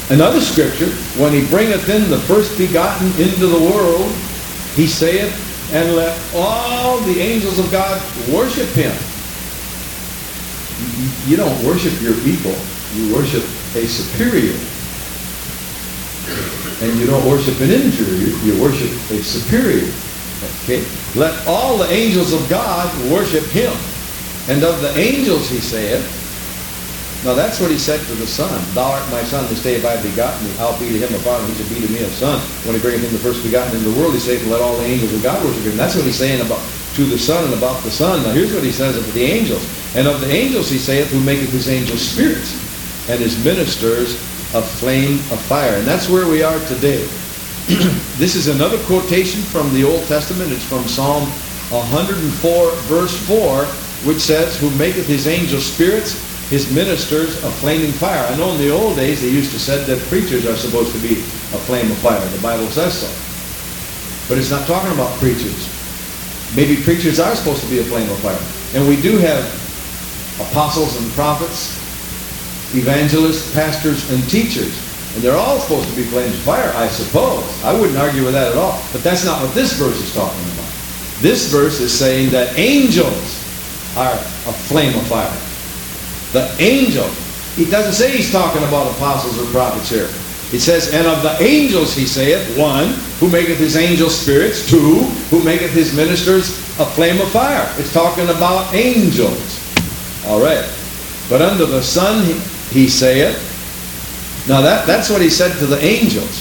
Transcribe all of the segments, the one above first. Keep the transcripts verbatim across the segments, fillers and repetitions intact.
Another scripture, when he bringeth in the first begotten into the world, he saith, and let all the angels of God worship him. You don't worship your equal. You worship a superior. And you don't worship an inferior. You worship a superior. Okay? Let all the angels of God worship him. And of the angels, he saith, now that's what he said to the Son. Thou art my Son, this day have I begotten thee. I'll be to him a father, he shall be to me a son. When he bringeth in the first begotten into the world, he saith, let all the angels of God worship him. That's what he's saying about to the Son and about the Son. Now here's what he says of the angels. And of the angels he saith, who maketh his angels spirits, and his ministers a flame of fire. And that's where we are today. This is another quotation from the Old Testament. It's from Psalm one hundred four, verse four, which says, who maketh his angels spirits, his ministers a flaming fire. I know in the old days they used to say that preachers are supposed to be a flame of fire. The Bible says so. But it's not talking about preachers. Maybe preachers are supposed to be a flame of fire. And we do have apostles and prophets, evangelists, pastors, and teachers. And they're all supposed to be flames of fire, I suppose. I wouldn't argue with that at all. But that's not what this verse is talking about. This verse is saying that angels are a flame of fire. The angel. He doesn't say he's talking about apostles or prophets here. It says, and of the angels he saith, one, who maketh his angels spirits, two, who maketh his ministers a flame of fire. It's talking about angels. All right. But unto the Son he, he saith, now that, that's what he said to the angels.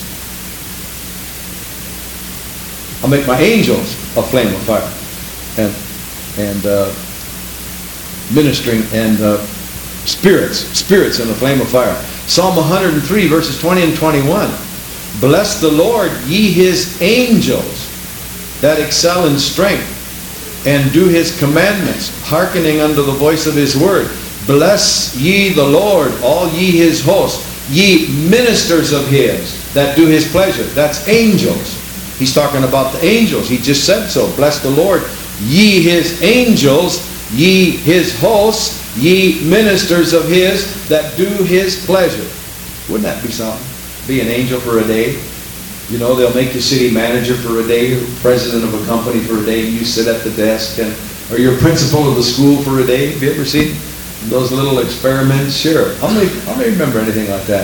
I'll make my angels a flame of fire. And, and uh, ministering and uh, spirits, spirits in the flame of fire. Psalm one hundred three, verses twenty and twenty-one. Bless the Lord, ye his angels, that excel in strength, and do his commandments, hearkening unto the voice of his word. Bless ye the Lord, all ye his hosts, ye ministers of his, that do his pleasure. That's angels. He's talking about the angels. He just said so. Bless the Lord, ye his angels, ye his hosts, ye ministers of his, that do his pleasure. Wouldn't that be something? Be an angel for a day. You know, they'll make you city manager for a day, president of a company for a day, and you sit at the desk, and or you're principal of the school for a day. Have you ever seen those little experiments? Sure. How many, how many remember anything like that?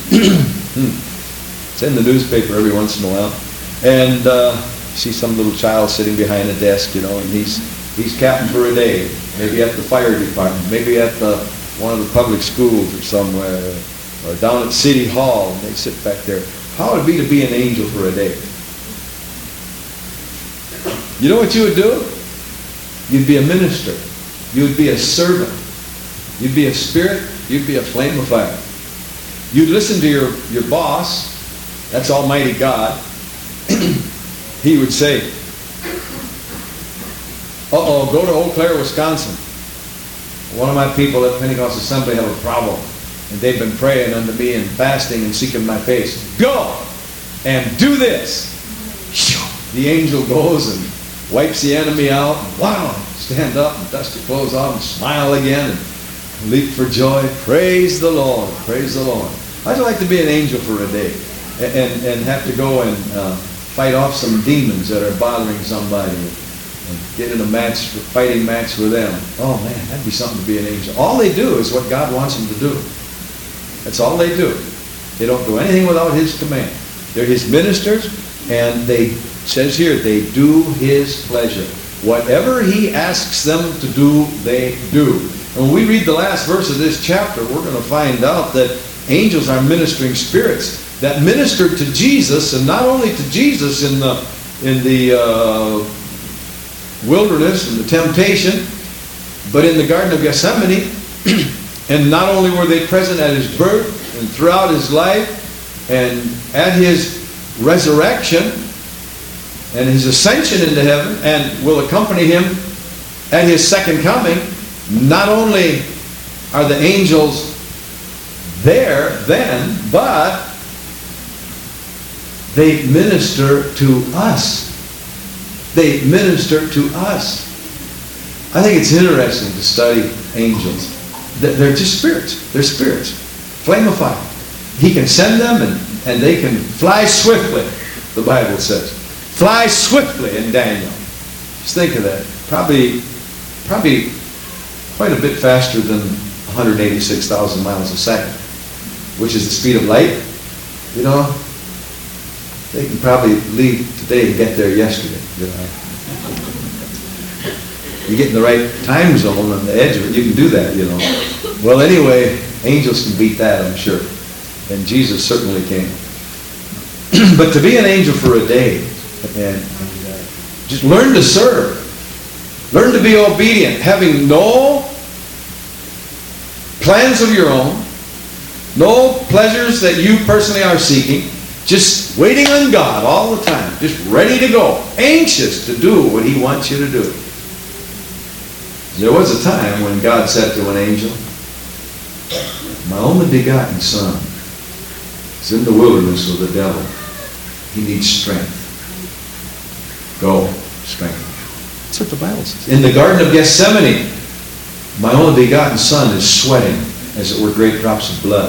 It's in the newspaper every once in a while. And uh, see some little child sitting behind a desk, you know, and he's he's captain for a day. Maybe at the fire department, maybe at the one of the public schools or somewhere, or down at City Hall, and they sit back there. How would it be to be an angel for a day? You know what you would do? You'd be a minister. You'd be a servant. You'd be a spirit. You'd be a flame of fire. You'd listen to your, your boss. That's Almighty God. He would say, uh-oh, go to Eau Claire, Wisconsin. One of my people at Pentecost Assembly have a problem, and they've been praying unto me and fasting and seeking my face. Go and do this. The angel goes and wipes the enemy out, and wow, stand up and dust your clothes off and smile again and leap for joy. Praise the Lord. Praise the Lord. I'd like to be an angel for a day and, and, and have to go and uh, fight off some demons that are bothering somebody. And get in a match, fighting match with them. Oh man, that'd be something to be an angel. All they do is what God wants them to do. That's all they do. They don't do anything without his command. They're his ministers, and they, it says here, they do his pleasure. Whatever he asks them to do, they do. And when we read the last verse of this chapter, we're going to find out that angels are ministering spirits that ministered to Jesus, and not only to Jesus in the in the uh, wilderness and the temptation, but in the Garden of Gethsemane. And not only were they present at his birth and throughout his life and at his resurrection and his ascension into heaven, and will accompany him at his second coming, not only are the angels there then, but they minister to us. They minister to us. I think it's interesting to study angels. They're just spirits. They're spirits. Flame of fire. He can send them, and, and they can fly swiftly, the Bible says. Fly swiftly in Daniel. Just think of that. Probably, probably quite a bit faster than one hundred eighty-six thousand miles a second, which is the speed of light. You know, they can probably leave today and get there yesterday. You know, you get in the right time zone on the edge of it, you can do that. You know. Well, anyway, angels can beat that, I'm sure, and Jesus certainly can. But to be an angel for a day, and, and uh, just learn to serve, learn to be obedient, having no plans of your own, no pleasures that you personally are seeking, just waiting on God all the time, just ready to go, anxious to do what He wants you to do. There was a time when God said to an angel, my only begotten son is in the wilderness with the devil. He needs strength. Go, strengthen. That's what the Bible says. In the Garden of Gethsemane, my only begotten son is sweating, as it were, great drops of blood.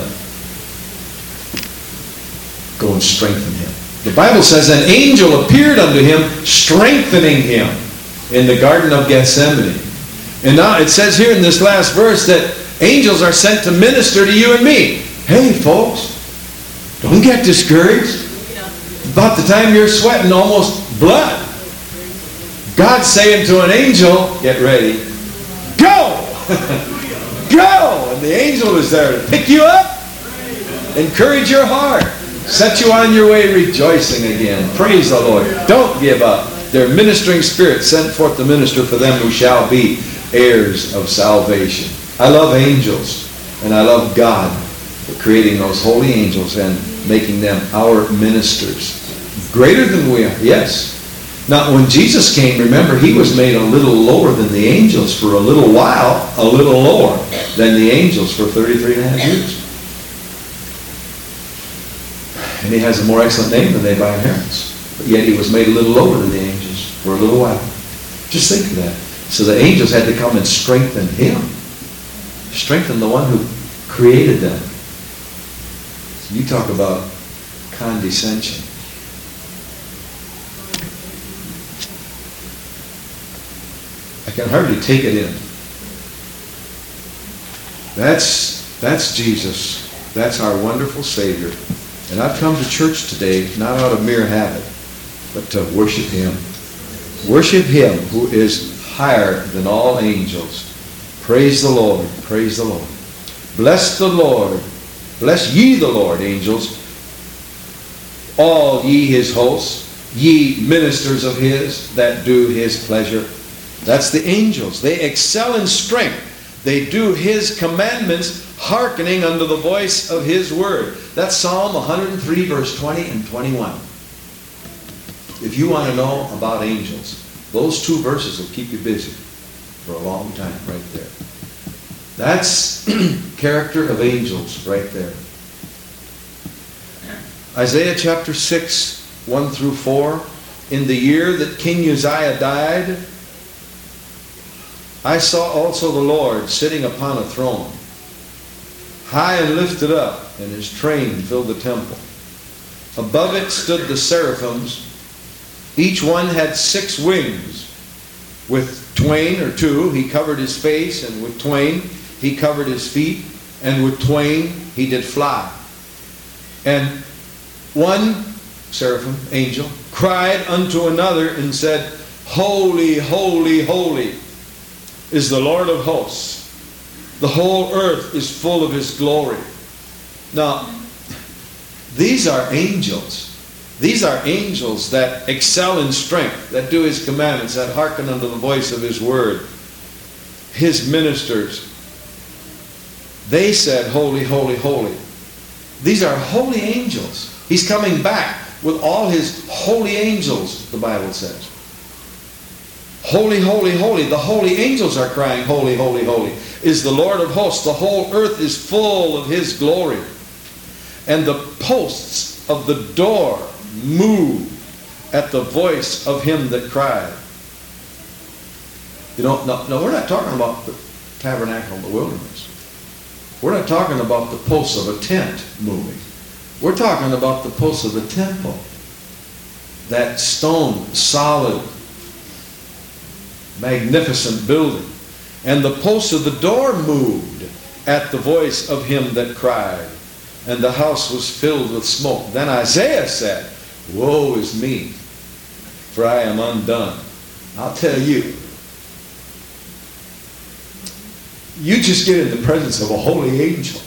Go and strengthen him. The Bible says an angel appeared unto him, strengthening him in the Garden of Gethsemane. And now it says here in this last verse that angels are sent to minister to you and me. Hey, folks, don't get discouraged. About the time you're sweating almost blood, God's saying to an angel, get ready, go! Go! And the angel is there to pick you up, encourage your heart, set you on your way rejoicing again. Praise the Lord. Don't give up. They're ministering spirits sent forth to minister for them who shall be heirs of salvation. I love angels, and I love God for creating those holy angels and making them our ministers. Greater than we are, yes. Now, when Jesus came, remember, He was made a little lower than the angels for a little while, a little lower than the angels for thirty-three and a half years. And He has a more excellent name than they by inheritance. But yet He was made a little lower than the angels for a little while. Just think of that. So the angels had to come and strengthen Him. Strengthen the one who created them. So you talk about condescension. I can hardly take it in. That's, that's Jesus. That's our wonderful Savior. And I've come to church today not out of mere habit, but to worship Him. Worship Him who is higher than all angels. Praise the Lord. Praise the Lord. Bless the Lord. Bless ye the Lord, angels. All ye His hosts, ye ministers of His that do His pleasure. That's the angels. They excel in strength. They do His commandments, hearkening unto the voice of His word. That's Psalm one hundred three, verse twenty and twenty-one. If you want to know about angels, those two verses will keep you busy for a long time right there. That's character of angels right there. Isaiah chapter six, one through four. In the year that King Uzziah died, I saw also the Lord sitting upon a throne, high and lifted up, and His train filled the temple. Above it stood the seraphims. Each one had six wings. With twain or two He covered His face, and with twain He covered His feet, and with twain He did fly. And one seraphim, angel, cried unto another and said, Holy, holy, holy is the Lord of hosts. The whole earth is full of His glory. Now, these are angels. These are angels that excel in strength, that do His commandments, that hearken unto the voice of His word. His ministers. They said, Holy, holy, holy. These are holy angels. He's coming back with all His holy angels, the Bible says. Holy, holy, holy. The holy angels are crying, Holy, holy, holy is the Lord of hosts. The whole earth is full of His glory. And the posts of the door move at the voice of Him that cried. You know, no, no, we're not talking about the tabernacle in the wilderness. We're not talking about the posts of a tent moving. We're talking about the posts of the temple. That stone, solid, magnificent building. And the posts of the door moved at the voice of him that cried. And the house was filled with smoke. Then Isaiah said, woe is me, for I am undone. I'll tell you, you just get in the presence of a holy angel,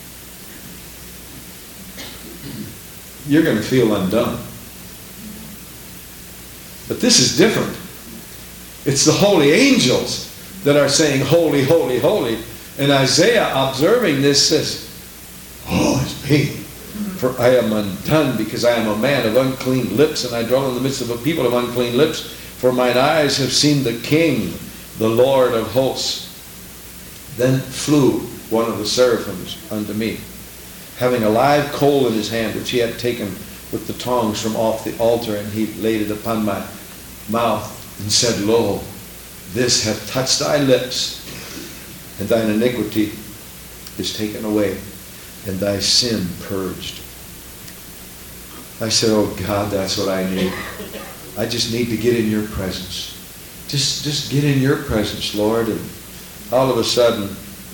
you're going to feel undone. But this is different. It's the holy angels that are saying, holy, holy, holy. And Isaiah, observing this, says, oh, it's me, for I am undone, because I am a man of unclean lips, and I dwell in the midst of a people of unclean lips. For mine eyes have seen the King, the Lord of hosts. Then flew one of the seraphims unto me, having a live coal in his hand, which he had taken with the tongs from off the altar, and he laid it upon my mouth, and said, lo, this hath touched thy lips, and thine iniquity is taken away, and thy sin purged. I said, oh God, that's what I need. I just need to get in your presence. Just, just get in your presence, Lord. And all of a sudden,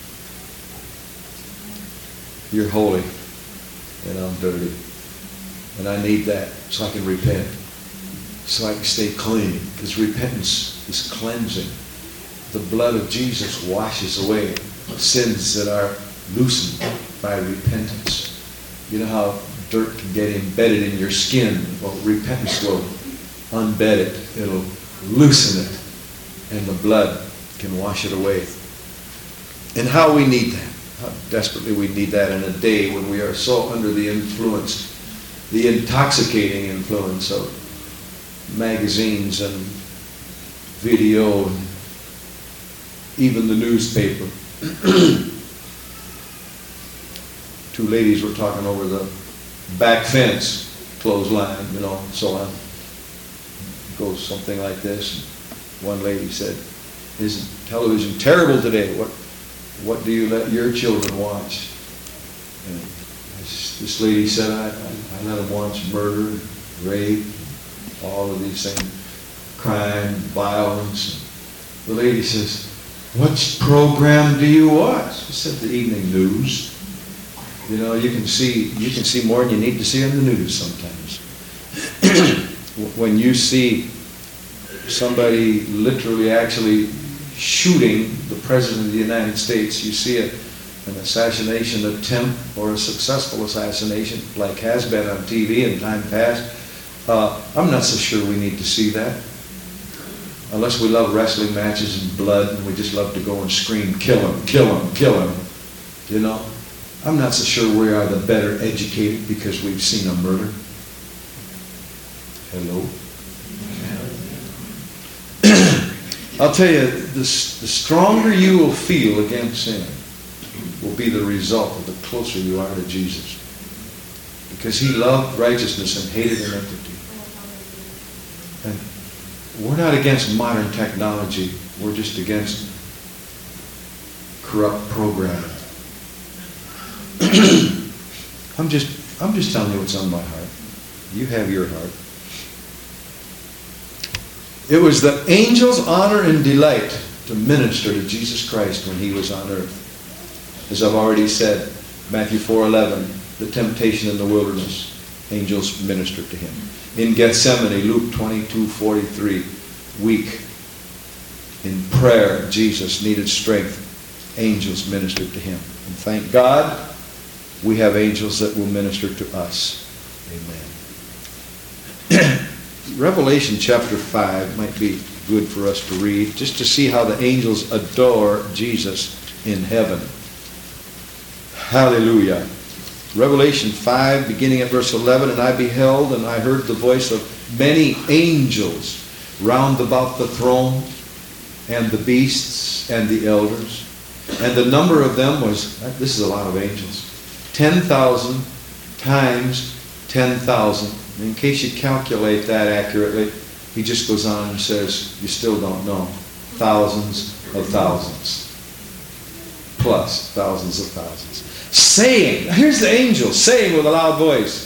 you're holy, and I'm dirty. And I need that so I can repent, so I can stay clean. Because repentance is cleansing. The blood of Jesus washes away sins that are loosened by repentance. You know how dirt can get embedded in your skin? Well, repentance will unbed it. It'll loosen it. And the blood can wash it away. And how we need that. How desperately we need that in a day when we are so under the influence, the intoxicating influence of magazines and video and even the newspaper. Two ladies were talking over the back fence, clothesline, you know, so on. It goes something like this. One lady said, isn't television terrible today? What what do you let your children watch? And this lady said, I, I, I let them watch murder, rape, all of these things, crime, violence. The lady says, what program do you watch? I said, the evening news. You know, you can see you can see more than you need to see on the news sometimes. When you see somebody literally actually shooting the President of the United States, you see a, an assassination attempt or a successful assassination like has been on T V in time past. Uh, I'm not so sure we need to see that. Unless we love wrestling matches and blood and we just love to go and scream, kill him, kill him, kill him. You know? I'm not so sure we are the better educated because we've seen a murder. Hello? I'll tell you, the, the stronger you will feel against sin will be the result of the closer you are to Jesus. Because he loved righteousness and hated iniquity. And we're not against modern technology. We're just against corrupt programming. I'm just, I'm just telling you what's on my heart. You have your heart. It was the angel's honor and delight to minister to Jesus Christ when he was on earth. As I've already said, Matthew four eleven, the temptation in the wilderness, angels ministered to him. In Gethsemane, Luke twenty-two forty-three, weak in prayer, Jesus needed strength. Angels ministered to him. And thank God, we have angels that will minister to us. Amen. Revelation chapter five might be good for us to read, just to see how the angels adore Jesus in heaven. Hallelujah. Revelation five, beginning at verse eleven, and I beheld, and I heard the voice of many angels round about the throne, and the beasts, and the elders. And the number of them was, this is a lot of angels, ten thousand times ten thousand. In case you calculate that accurately, he just goes on and says, you still don't know. Thousands of thousands. Plus thousands of thousands. saying, here's the angel saying with a loud voice,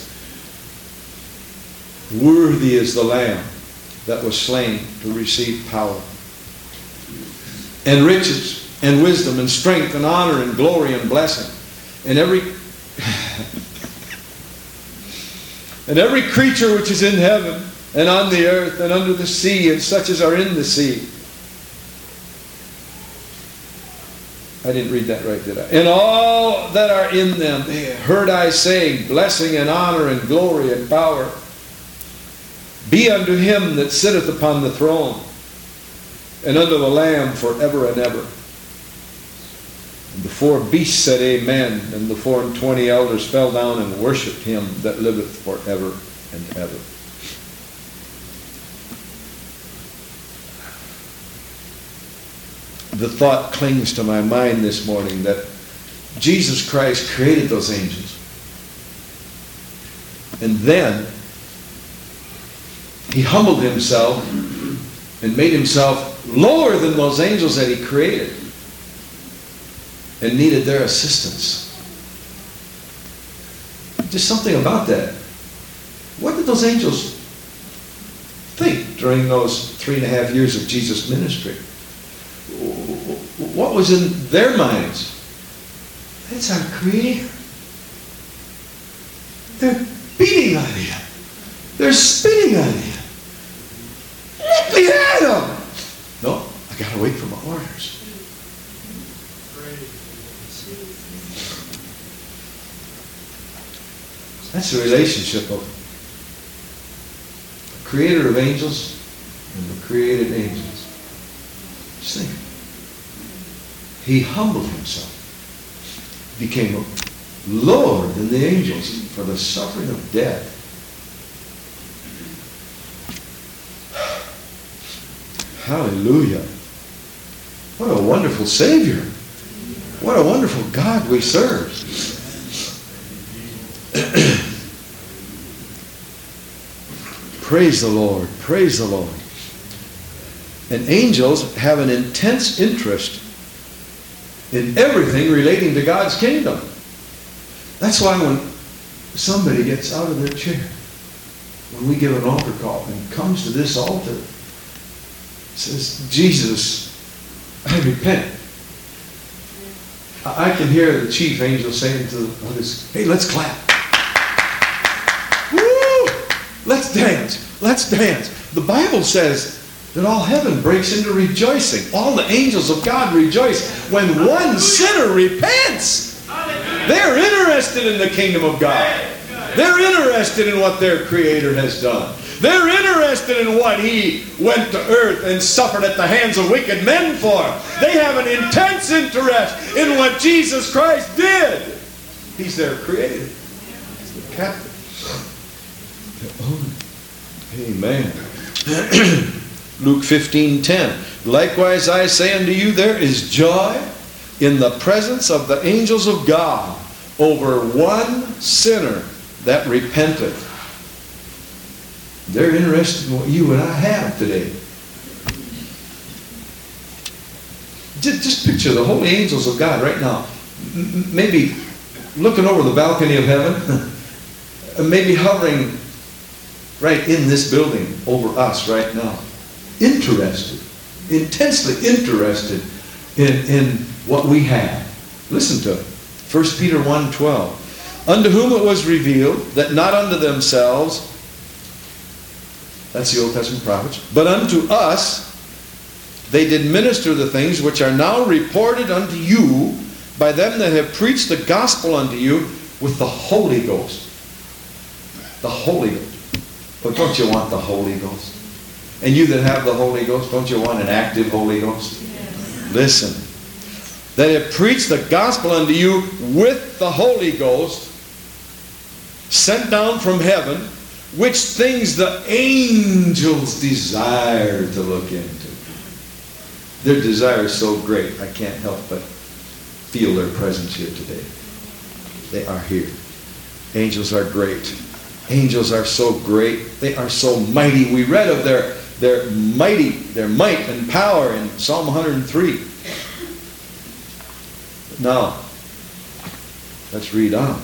worthy is the Lamb that was slain to receive power and riches and wisdom and strength and honor and glory and blessing. And every and every creature which is in heaven and on the earth and under the sea and such as are in the sea. I didn't read that right, did I? And all that are in them heard I saying, blessing and honor and glory and power be unto him that sitteth upon the throne and unto the Lamb forever and ever. And the four beasts said amen, and the four and twenty elders fell down and worshipped him that liveth forever and ever. The thought clings to my mind this morning that Jesus Christ created those angels. And then he humbled himself and made himself lower than those angels that he created and needed their assistance. Just something about that. What did those angels think during those three and a half years of Jesus' ministry? What was in their minds? That's our Creator. They're beating on him. They're spitting on him. Let me at him. No, I got to wait for my orders. That's the relationship of the Creator of angels and the created angels. Just think. He humbled himself, became lower than the angels for the suffering of death. Hallelujah. What a wonderful Savior. What a wonderful God we serve. Praise the Lord. Praise the Lord. And angels have an intense interest in everything relating to God's kingdom. That's why when somebody gets out of their chair, when we give an altar call and comes to this altar, says, Jesus, I repent. I can hear the chief angel saying to the others, hey, let's clap. Woo! Let's dance. Let's dance. The Bible says that all heaven breaks into rejoicing. All the angels of God rejoice when one sinner repents. They're interested in the kingdom of God. They're interested in what their Creator has done. They're interested in what He went to earth and suffered at the hands of wicked men for. They have an intense interest in what Jesus Christ did. He's their Creator. He's the captain. Amen. Luke fifteen ten. Likewise I say unto you, there is joy in the presence of the angels of God over one sinner that repenteth. They're interested in what you and I have today. Just, just picture the holy angels of God right now. M- maybe looking over the balcony of heaven. Maybe hovering right in this building over us right now. Interested. Intensely interested in, in what we have. Listen to it. First Peter one twelve. Unto whom it was revealed that not unto themselves, that's the Old Testament prophets, but unto us they did minister the things which are now reported unto you by them that have preached the gospel unto you with the Holy Ghost. The Holy Ghost. But don't you want the Holy Ghost? And you that have the Holy Ghost, don't you want an active Holy Ghost? Yes. Listen. That have preached the gospel unto you with the Holy Ghost, sent down from heaven, which things the angels desire to look into. Their desire is so great, I can't help but feel their presence here today. They are here. Angels are great. Angels are so great. They are so mighty. We read of their, their mighty, their might and power in Psalm one hundred three. Now, Let's read on.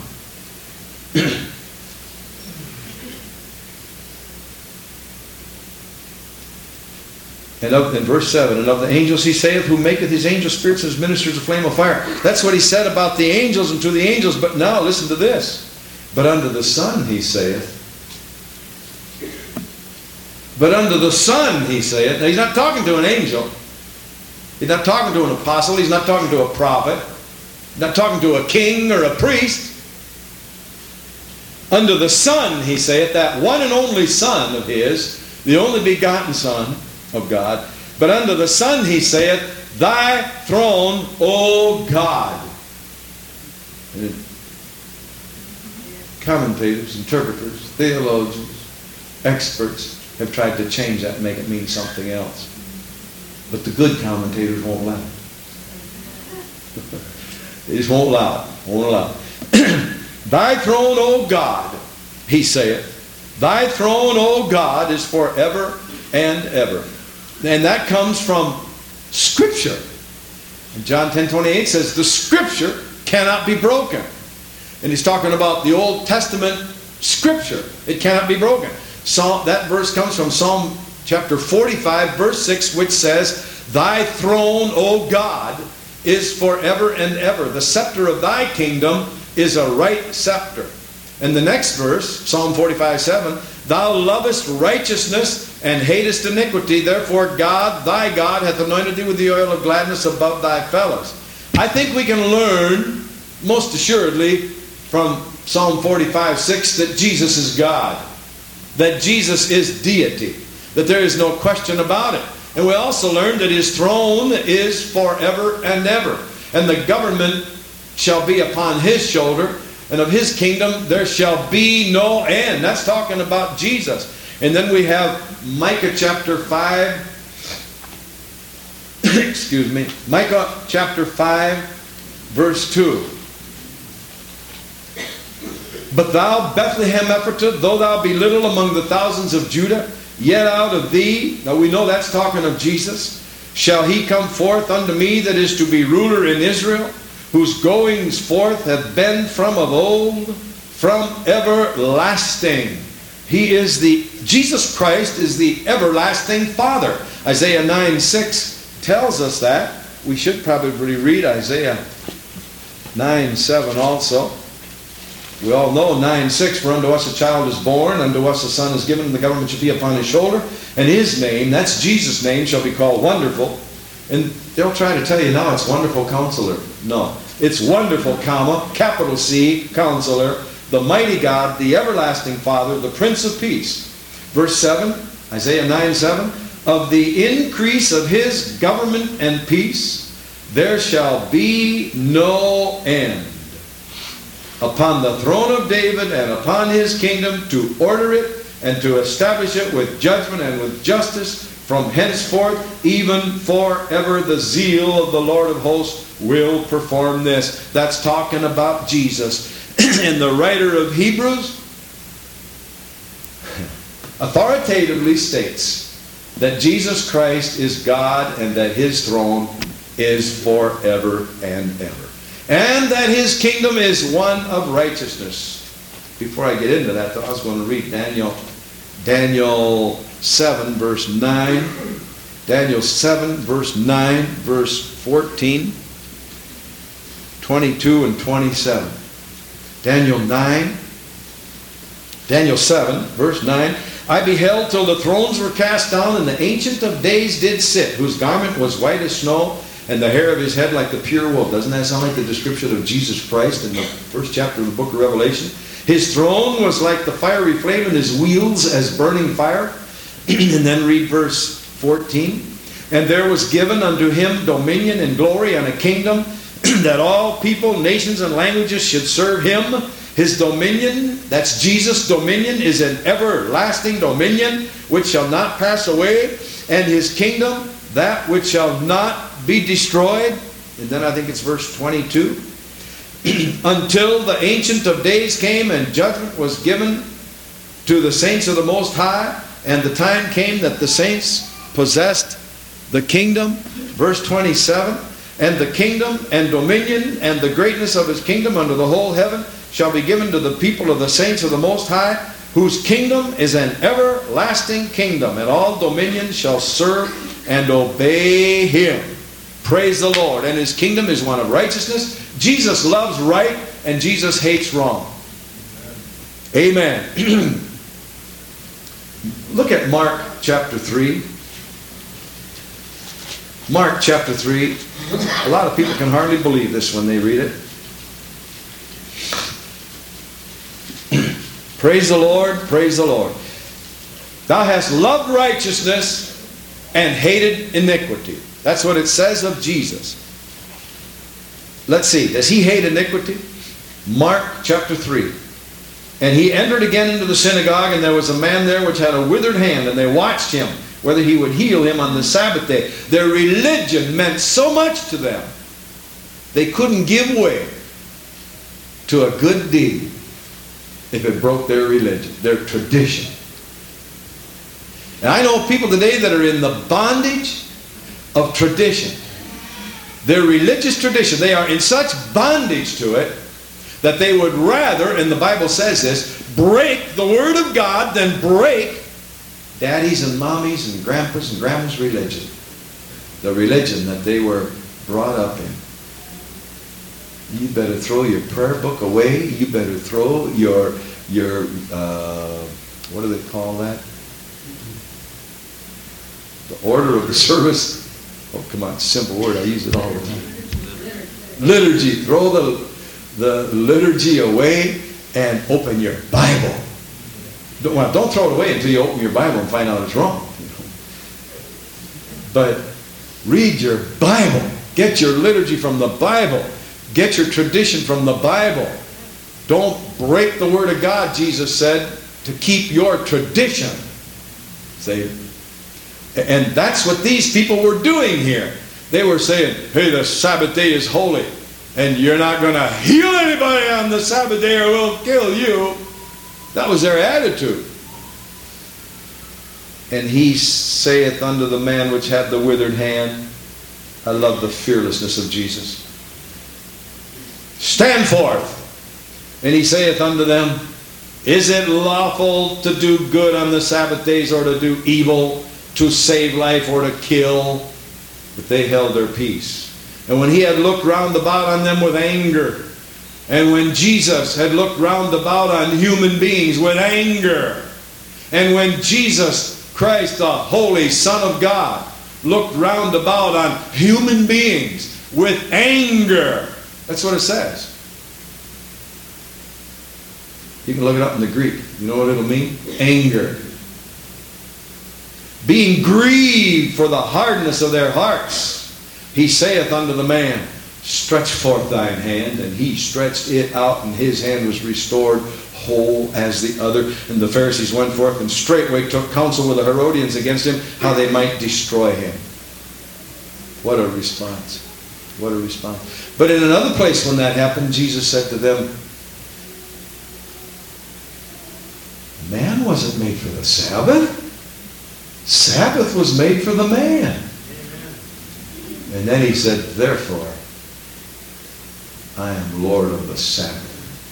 And of, in verse seven, and of the angels he saith, who maketh his angel spirits and his ministers a flame of fire. That's what he said about the angels and to the angels. But now listen to this. But unto the Son he saith. But unto the Son he saith. Now he's not talking to an angel. He's not talking to an apostle. He's not talking to a prophet. He's not talking to a king or a priest. Unto the Son he saith, that one and only Son of his, the only begotten Son of God. But unto the Son he saith, thy throne, O God. And commentators, interpreters, theologians, experts have tried to change that and make it mean something else. But the good commentators won't allow it. They just won't allow it. Won't allow it. Thy throne, O God, he saith, thy throne, O God, is forever and ever. And that comes from Scripture. And John ten twenty-eight says, the Scripture cannot be broken. And he's talking about the Old Testament Scripture. It cannot be broken. Psalm, that verse comes from Psalm chapter forty-five, verse six, which says, thy throne, O God, is forever and ever. The scepter of thy kingdom is a right scepter. And the next verse, Psalm forty-five, seven, thou lovest righteousness and hatest iniquity. Therefore God, thy God, hath anointed thee with the oil of gladness above thy fellows. I think we can learn, most assuredly, from Psalm forty-five, six, that Jesus is God. That Jesus is deity. That there is no question about it. And we also learn that his throne is forever and ever. And the government shall be upon his shoulder. And of his kingdom there shall be no end. That's talking about Jesus. And then we have Micah chapter five. Excuse me. Micah chapter five, verse two. But thou, Bethlehem Ephratah, though thou be little among the thousands of Judah, yet out of thee, now we know that's talking of Jesus, shall he come forth unto me that is to be ruler in Israel, whose goings forth have been from of old, from everlasting. He is the, Jesus Christ is the everlasting Father. Isaiah nine six tells us that. We should probably read Isaiah nine seven also. We all know nine six, for unto us a child is born, unto us a son is given, and the government shall be upon his shoulder, and his name, that's Jesus' name, shall be called Wonderful. And they'll try to tell you now it's Wonderful Counselor. No. It's Wonderful, comma, capital C, Counselor, the mighty God, the everlasting Father, the Prince of Peace. Verse seven, Isaiah nine seven, of the increase of his government and peace there shall be no end, upon the throne of David and upon his kingdom, to order it and to establish it with judgment and with justice from henceforth, even forever. The zeal of the Lord of hosts will perform this. That's talking about Jesus. And the writer of Hebrews authoritatively states that Jesus Christ is God and that his throne is forever and ever. And that his kingdom is one of righteousness. Before I get into that, though, I was going to read Daniel, Daniel seven, verse nine. Daniel seven, verse nine, verse fourteen, twenty-two, and twenty-seven. Daniel nine, Daniel seven, verse nine. I beheld till the thrones were cast down, and the Ancient of Days did sit, whose garment was white as snow, and the hair of his head like the pure wool. Doesn't that sound like the description of Jesus Christ in the first chapter of the book of Revelation? His throne was like the fiery flame, and his wheels as burning fire. And then read verse fourteen. And there was given unto him dominion and glory and a kingdom, that all people, nations, and languages should serve him. His dominion, that's Jesus' dominion, is an everlasting dominion which shall not pass away. And his kingdom, that which shall not be destroyed. And then I think it's verse twenty-two. Until the Ancient of Days came and judgment was given to the saints of the Most High, and the time came that the saints possessed the kingdom. Verse twenty-seven. And the kingdom and dominion and the greatness of his kingdom under the whole heaven shall be given to the people of the saints of the Most High, whose kingdom is an everlasting kingdom, and all dominions shall serve and obey him. Praise the Lord. And his kingdom is one of righteousness. Jesus loves right, and Jesus hates wrong. Amen. Look at Mark chapter three. Mark chapter three. A lot of people can hardly believe this when they read it. Praise the Lord, praise the Lord. Thou hast loved righteousness and hated iniquity. That's what it says of Jesus. Let's see, does he hate iniquity? Mark chapter three. And he entered again into the synagogue, and there was a man there which had a withered hand, and they watched him, whether he would heal him on the Sabbath day. Their religion meant so much to them, they couldn't give way to a good deed if it broke their religion, their tradition. And I know people today that are in the bondage of tradition. Their religious tradition, they are in such bondage to it that they would rather, and the Bible says this, break the Word of God than break daddies and mommies and grandpas and grandmas' religion. The religion that they were brought up in. You better throw your prayer book away. You better throw your, your uh, what do they call that? The order of the service. Oh, come on, simple word. I use it all the time. Liturgy. Throw the, the liturgy away and open your Bible. Don't, well, don't throw it away until you open your Bible and find out it's wrong. But read your Bible. Get your liturgy from the Bible. Get your tradition from the Bible. Don't break the Word of God, Jesus said, to keep your tradition. See? And that's what these people were doing here. They were saying, hey, the Sabbath day is holy, and you're not going to heal anybody on the Sabbath day or we'll kill you. That was their attitude. And he saith unto the man which had the withered hand, I love the fearlessness of Jesus, stand forth. And he saith unto them, is it lawful to do good on the Sabbath days or to do evil, to save life or to kill? But they held their peace. And when he had looked round about on them with anger, and when Jesus had looked round about on human beings with anger, and when Jesus Christ, the Holy Son of God, looked round about on human beings with anger. That's what it says. You can look it up in the Greek. You know what it'll mean? Anger. Being grieved for the hardness of their hearts, he saith unto the man, stretch forth thine hand. And he stretched it out, and his hand was restored whole as the other. And the Pharisees went forth and straightway took counsel with the Herodians against him, how they might destroy him. What a response. What a response. But in another place when that happened, Jesus said to them, man wasn't made for the Sabbath. Sabbath was made for the man. And then he said, therefore, I am Lord of the Sabbath.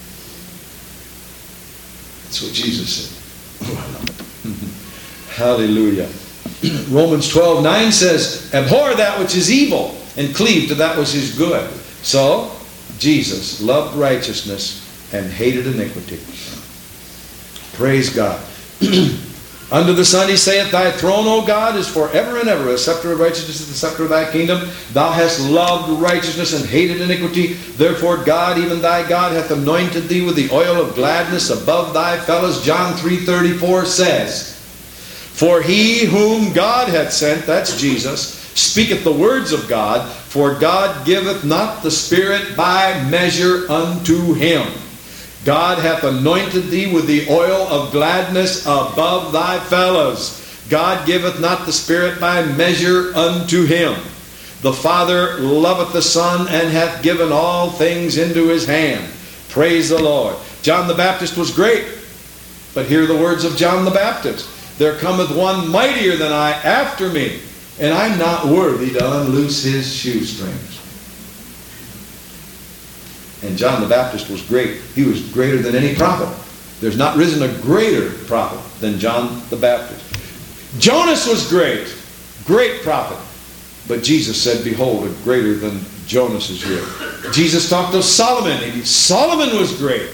That's what Jesus said. Hallelujah. Romans twelve nine says, abhor that which is evil and cleave to that which is good. So, Jesus loved righteousness and hated iniquity. Praise God. Under the sun he saith, thy throne, O God, is forever and ever. A scepter of righteousness is the scepter of thy kingdom. Thou hast loved righteousness and hated iniquity. Therefore God, even thy God, hath anointed thee with the oil of gladness above thy fellows. John three thirty-four says, for he whom God hath sent, that's Jesus, speaketh the words of God, for God giveth not the Spirit by measure unto him. God hath anointed thee with the oil of gladness above thy fellows. God giveth not the Spirit by measure unto him. The Father loveth the Son, and hath given all things into his hand. Praise the Lord. John the Baptist was great, but hear the words of John the Baptist. There cometh one mightier than I after me, and I'm not worthy to unloose his shoestrings. And John the Baptist was great. He was greater than any prophet. There's not risen a greater prophet than John the Baptist. Jonas was great. Great prophet. But Jesus said, behold, a greater than Jonas is here. Jesus talked of Solomon. And Solomon was great.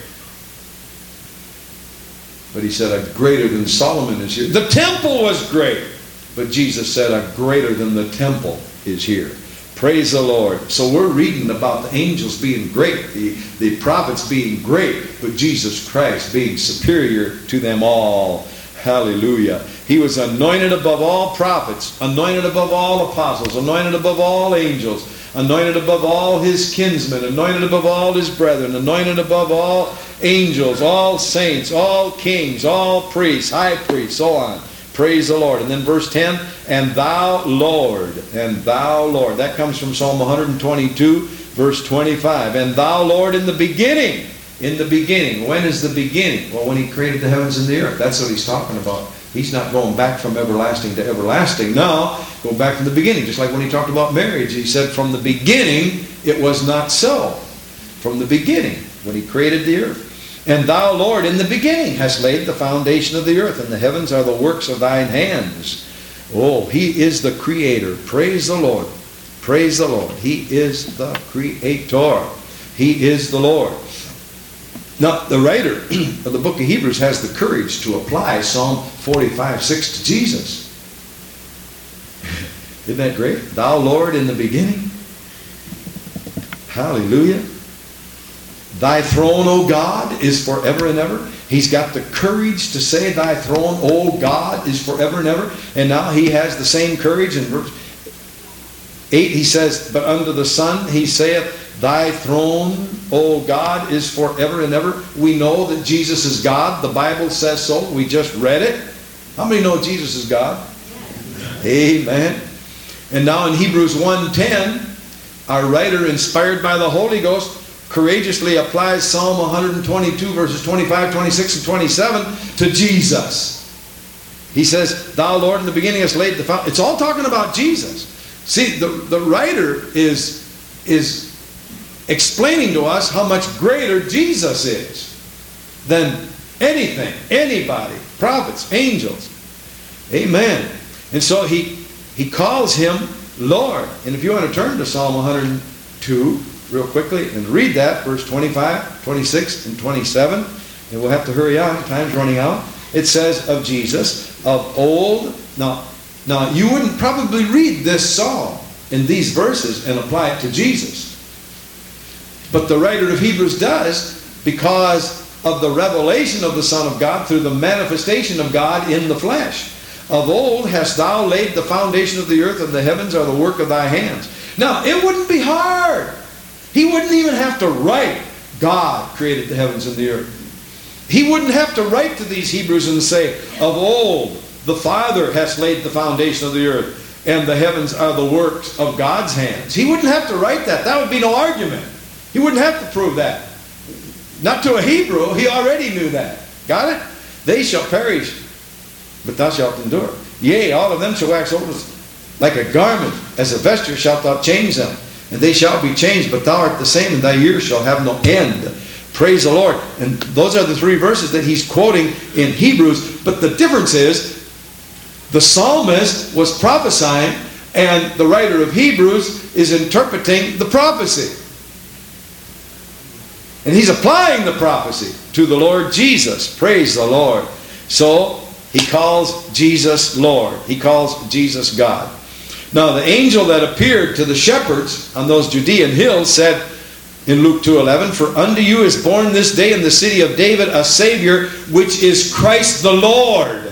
But he said, a greater than Solomon is here. The temple was great. But Jesus said, a greater than the temple is here. Praise the Lord. So we're reading about the angels being great, the, the prophets being great, but Jesus Christ being superior to them all. Hallelujah. He was anointed above all prophets, anointed above all apostles, anointed above all angels, anointed above all his kinsmen, anointed above all his brethren, anointed above all angels, all saints, all kings, all priests, high priests, so on. Praise the Lord. And then verse ten, and thou, Lord, and thou, Lord. That comes from Psalm one twenty-two, verse twenty-five. And thou, Lord, in the beginning. In the beginning. When is the beginning? Well, when he created the heavens and the earth. That's what he's talking about. He's not going back from everlasting to everlasting. No, go back from the beginning. Just like when he talked about marriage. He said from the beginning it was not so. From the beginning, when he created the earth. And thou, Lord, in the beginning hast laid the foundation of the earth, and the heavens are the works of thine hands. Oh, he is the creator. Praise the Lord. Praise the Lord. He is the creator. He is the Lord. Now, the writer of the book of Hebrews has the courage to apply Psalm forty-five six to Jesus. Isn't that great? Thou, Lord, in the beginning. Hallelujah. Thy throne, O God, is forever and ever. He's got the courage to say, thy throne, O God, is forever and ever. And now he has the same courage. In verse eight, he says, but under the sun, he saith, thy throne, O God, is forever and ever. We know that Jesus is God. The Bible says so. We just read it. How many know Jesus is God? Amen. And now in Hebrews one ten, our writer, inspired by the Holy Ghost, courageously applies Psalm one twenty-two, verses twenty-five, twenty-six, and twenty-seven to Jesus. He says, thou, Lord, in the beginning hast laid the foundation. It's all talking about Jesus. See, the, the writer is, is explaining to us how much greater Jesus is than anything, anybody, prophets, angels. Amen. And so he, he calls him Lord. And if you want to turn to Psalm one hundred two real quickly and read that, verse twenty-five, twenty-six, and twenty-seven, and we'll have to hurry on, time's running out. It says of Jesus, of old. Now, now you wouldn't probably read this psalm in these verses and apply it to Jesus. But the writer of Hebrews does, because of the revelation of the Son of God through the manifestation of God in the flesh. Of old hast thou laid the foundation of the earth, and the heavens are the work of thy hands. Now, it wouldn't be hard. He wouldn't even have to write, God created the heavens and the earth. He wouldn't have to write to these Hebrews and say, of old the Father has laid the foundation of the earth, and the heavens are the works of God's hands. He wouldn't have to write that. That would be no argument. He wouldn't have to prove that. Not to a Hebrew. He already knew that. Got it? They shall perish, but thou shalt endure. Yea, all of them shall wax old like a garment. As a vesture shalt thou change them. And they shall be changed, but thou art the same, and thy years shall have no end. Praise the Lord. And those are the three verses that he's quoting in Hebrews. But the difference is, the psalmist was prophesying, and the writer of Hebrews is interpreting the prophecy. And he's applying the prophecy to the Lord Jesus. Praise the Lord. So, he calls Jesus Lord. He calls Jesus God. Now, the angel that appeared to the shepherds on those Judean hills said in Luke two eleven, for unto you is born this day in the city of David a Savior, which is Christ the Lord.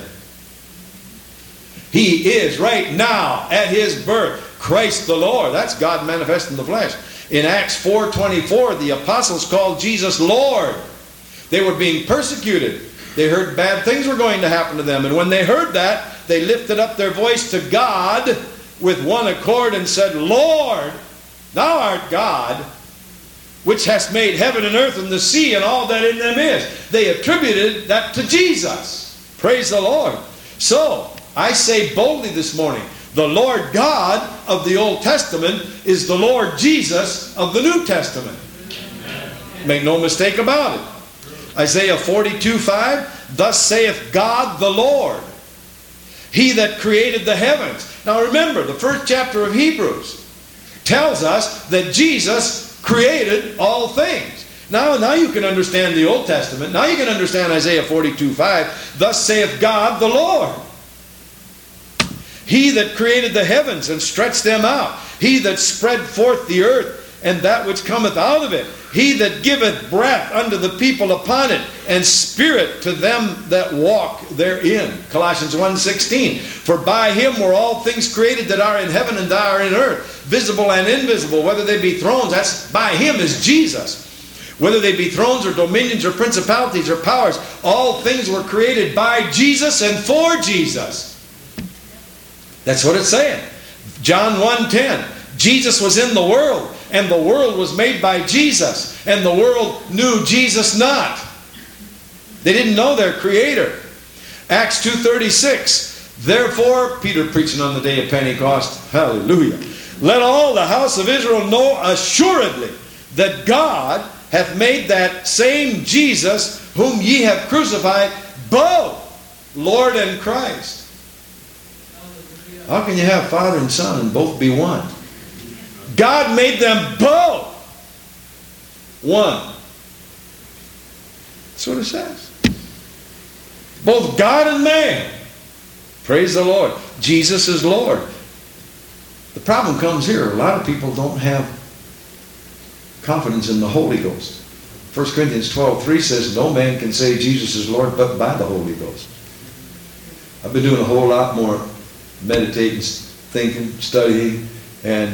He is right now at his birth Christ the Lord. That's God manifest in the flesh. In Acts four twenty-four, the apostles called Jesus Lord. They were being persecuted. They heard bad things were going to happen to them. And when they heard that, they lifted up their voice to God with one accord and said, Lord, thou art God, which hast made heaven and earth and the sea and all that in them is. They attributed that to Jesus. Praise the Lord. So, I say boldly this morning, the Lord God of the Old Testament is the Lord Jesus of the New Testament. Make no mistake about it. Isaiah forty-two five, thus saith God the Lord, He that created the heavens. Now remember, the first chapter of Hebrews tells us that Jesus created all things. Now, now you can understand the Old Testament. Now you can understand Isaiah forty-two five. Thus saith God the Lord. He that created the heavens and stretched them out. He that spread forth the earth and that which cometh out of it. He that giveth breath unto the people upon it, and spirit to them that walk therein. Colossians one sixteen. For by Him were all things created that are in heaven and that are in earth, visible and invisible, whether they be thrones. That's by Him is Jesus. Whether they be thrones or dominions or principalities or powers, all things were created by Jesus and for Jesus. That's what it's saying. John one ten. Jesus was in the world, and the world was made by Jesus, and the world knew Jesus not. They didn't know their Creator. Acts two thirty-six. Therefore, Peter preaching on the day of Pentecost, hallelujah, let all the house of Israel know assuredly that God hath made that same Jesus whom ye have crucified both Lord and Christ. How can you have Father and Son and both be one? God made them both one. That's what it says. Both God and man. Praise the Lord. Jesus is Lord. The problem comes here. A lot of people don't have confidence in the Holy Ghost. First Corinthians twelve three says, no man can say Jesus is Lord but by the Holy Ghost. I've been doing a whole lot more meditating, thinking, studying, and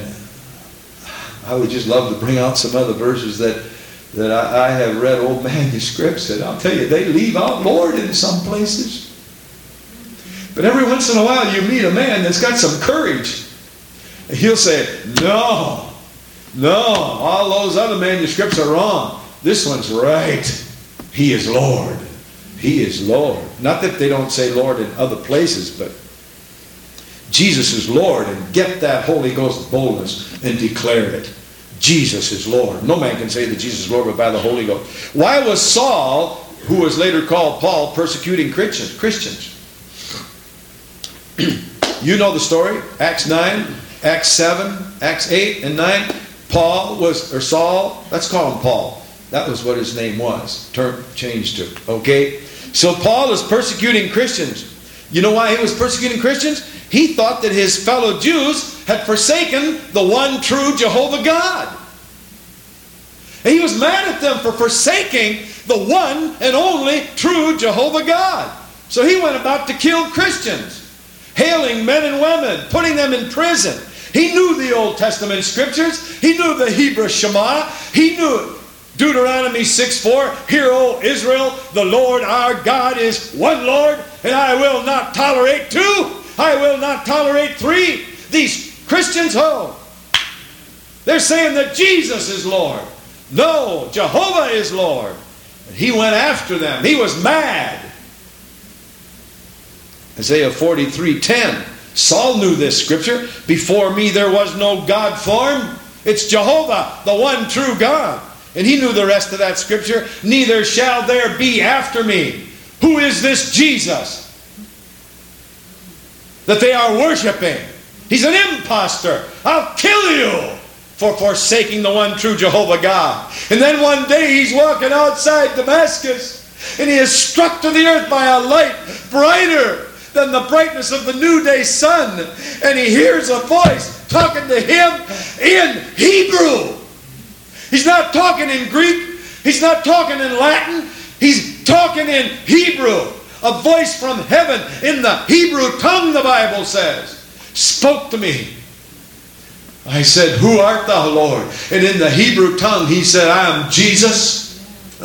I would just love to bring out some other verses that, that I, I have read old manuscripts, and I'll tell you, they leave out Lord in some places. But every once in a while you meet a man that's got some courage. And he'll say, no, no, all those other manuscripts are wrong. This one's right. He is Lord. He is Lord. Not that they don't say Lord in other places, but Jesus is Lord, and get that Holy Ghost boldness and declare it. Jesus is Lord. No man can say that Jesus is Lord but by the Holy Ghost. Why was Saul, who was later called Paul, persecuting Christians? Christians? You know the story. Acts nine, Acts seven, Acts eight and nine. Paul was, or Saul, let's call him Paul. That was what his name was. Term changed to. Okay? So Paul is persecuting Christians. You know why he was persecuting Christians? He thought that his fellow Jews had forsaken the one true Jehovah God. And he was mad at them for forsaking the one and only true Jehovah God. So he went about to kill Christians, hailing men and women, putting them in prison. He knew the Old Testament scriptures. He knew the Hebrew Shema. He knew Deuteronomy six four, Hear, O Israel, the Lord our God is one Lord, and I will not tolerate two. I will not tolerate three. These Christians, oh, they're saying that Jesus is Lord. No, Jehovah is Lord. And he went after them. He was mad. Isaiah forty-three ten. Saul knew this scripture. Before me there was no God formed. It's Jehovah, the one true God. And he knew the rest of that scripture. Neither shall there be after me. Who is this Jesus that they are worshiping? He's an impostor. I'll kill you for forsaking the one true Jehovah God. And then one day he's walking outside Damascus, and he is struck to the earth by a light brighter than the brightness of the noonday sun. And he hears a voice talking to him in Hebrew. He's not talking in Greek. He's not talking in Latin. He's talking in Hebrew. A voice from heaven in the Hebrew tongue, the Bible says, spoke to me. I said, Who art thou, Lord? And in the Hebrew tongue he said, I am Jesus.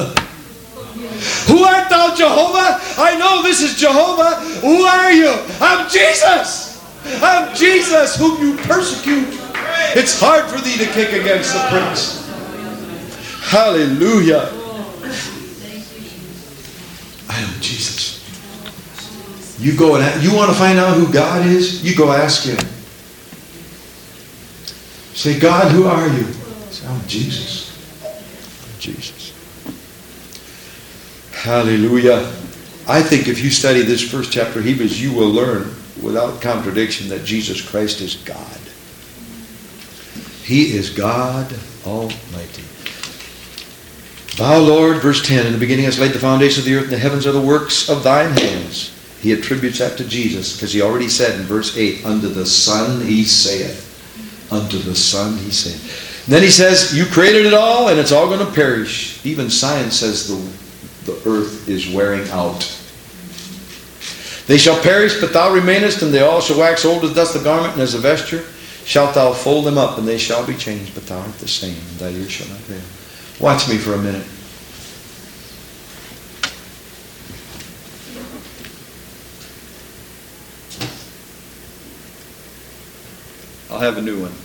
Who art thou, Jehovah? I know this is Jehovah. Who are you? I'm Jesus. I'm Jesus whom you persecute. It's hard for thee to kick against the prince. Hallelujah. I am Jesus. You go and you want to find out who God is? You go ask him. Say, God, who are you? Say, I'm Jesus. I'm Jesus. Hallelujah. I think if you study this first chapter of Hebrews, you will learn without contradiction that Jesus Christ is God. He is God Almighty. Thou, Lord, verse ten, in the beginning hast laid the foundation of the earth, and the heavens are the works of thine hands. He attributes that to Jesus, because he already said in verse eight, unto the Son he saith. Unto the Son he saith. And then he says, you created it all, and it's all going to perish. Even science says the, the earth is wearing out. They shall perish, but thou remainest, and they all shall wax old as doth the garment, and as a vesture shalt thou fold them up, and they shall be changed, but thou art the same, and thy years shall not fail. Watch me for a minute. I'll have a new one.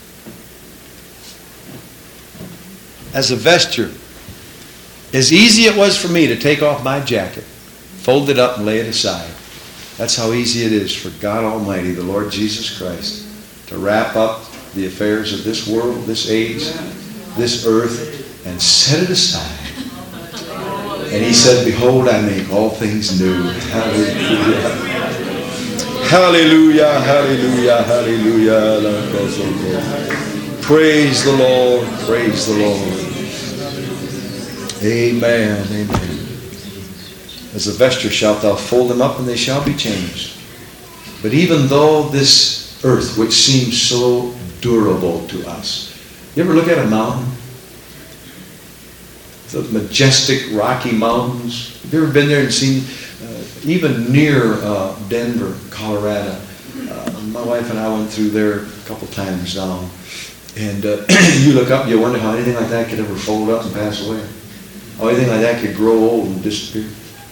As a vesture, as easy it was for me to take off my jacket, fold it up and lay it aside. That's how easy it is for God Almighty, the Lord Jesus Christ, to wrap up the affairs of this world, this age, this earth, and set it aside. And he said, behold, I make all things new. Hallelujah. Hallelujah, hallelujah, hallelujah. Praise the Lord, praise the Lord. Amen, amen. As a vesture shalt thou fold them up, and they shall be changed. But even though this earth, which seems so durable to us, you ever look at a mountain? Those majestic Rocky Mountains. Have you ever been there and seen, uh, even near uh, Denver, Colorado? Uh, my wife and I went through there a couple times now. And uh, you look up and you wonder how anything like that could ever fold up and pass away. How anything like that could grow old and disappear.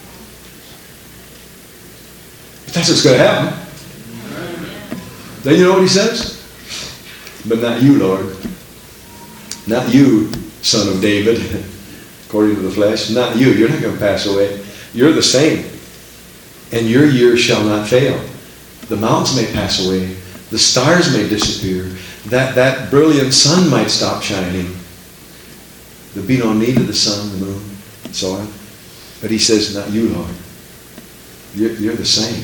But that's what's going to happen. Then you know what he says? But not you, Lord. Not you, son of David, according to the flesh. Not you. You're not going to pass away. You're the same. And your years shall not fail. The mountains may pass away. The stars may disappear. That, that brilliant sun might stop shining. There'll be no need of the sun, the moon, and so on. But he says, not you, Lord. You're, you're the same.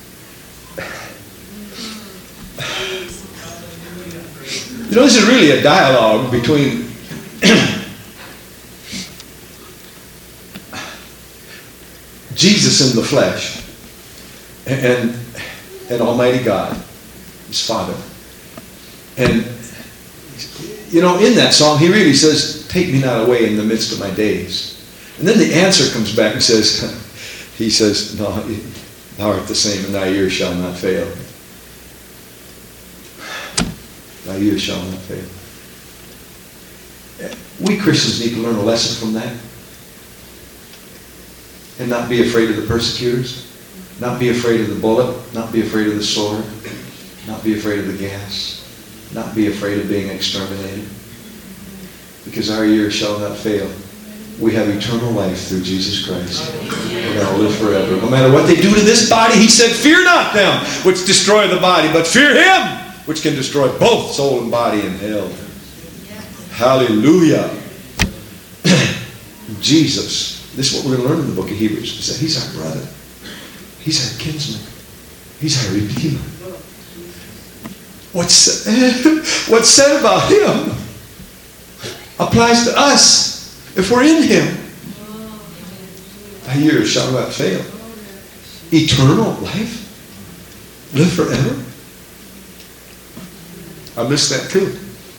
You know, this is really a dialogue between Jesus in the flesh and, and Almighty God, his Father. And, you know, in that song, he really says, take me not away in the midst of my days. And then the answer comes back and says, he says, no, thou art the same, and thy years shall not fail. Thy years shall not fail. We Christians need to learn a lesson from that. And not be afraid of the persecutors. Not be afraid of the bullet. Not be afraid of the sword. Not be afraid of the gas. Not be afraid of being exterminated. Because our years shall not fail. We have eternal life through Jesus Christ. We're going to live forever. No matter what they do to this body, he said, fear not them which destroy the body, but fear him which can destroy both soul and body in hell. Hallelujah. Jesus. This is what we're going to learn in the book of Hebrews. Is that he's our brother. He's our kinsman. He's our redeemer. What's, what's said about him applies to us if we're in him. Thy years shall not fail. Eternal life. Live forever. I missed that too.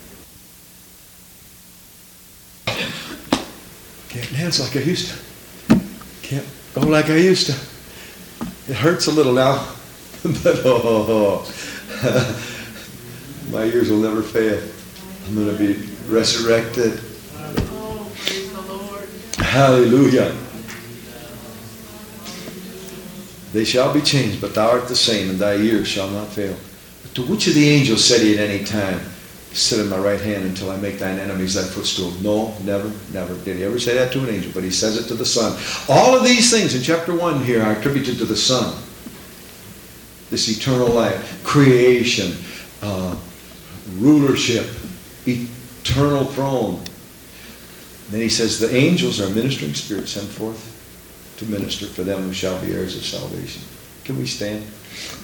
Can't dance like I used to. Can't go like I used to. It hurts a little now. But oh, my years will never fail. I'm going to be resurrected. Oh, praise the Lord. Hallelujah. They shall be changed, but thou art the same, and thy years shall not fail. But to which of the angels said he at any time, sit at my right hand until I make thine enemies thy footstool? No, never, never. Did he ever say that to an angel? But he says it to the Son. All of these things in chapter one here are attributed to the Son. This eternal life, creation, uh, rulership, eternal throne. And then he says the angels are ministering spirits sent forth to minister for them who shall be heirs of salvation. Can we stand?